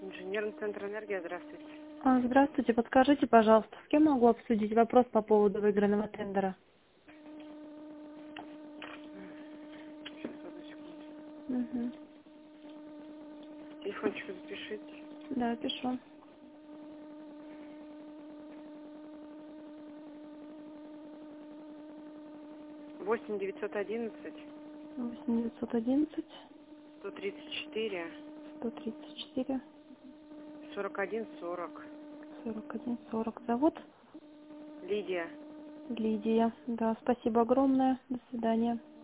Инженерный центр «Энергия», здравствуйте. Здравствуйте, подскажите, пожалуйста, с кем могу обсудить вопрос по поводу выигранного тендера? Сейчас, одну секунду. Угу. Телефончик запишите. Да, пишу. 8 911 8 911 134 134 41 40. 41 40. Зовут? Лидия. Лидия. Да, спасибо огромное. До свидания.